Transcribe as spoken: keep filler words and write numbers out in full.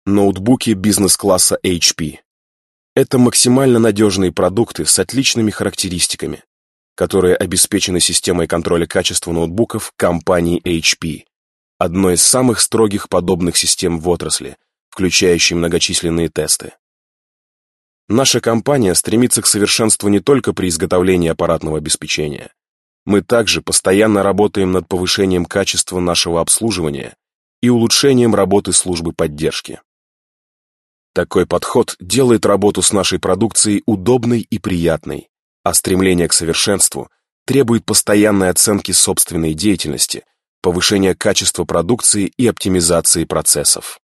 Ноутбуки бизнес-класса эйч пи. Это максимально надежные продукты с отличными характеристиками, которые обеспечены системой контроля качества ноутбуков компании эйч пи, одной из самых строгих подобных систем в отрасли, включающей многочисленные тесты. Наша компания стремится к совершенству не только при изготовлении аппаратного обеспечения. Мы также постоянно работаем над повышением качества нашего обслуживания и улучшением работы службы поддержки. Такой подход делает работу с нашей продукцией удобной и приятной, а стремление к совершенству требует постоянной оценки собственной деятельности, повышения качества продукции и оптимизации процессов.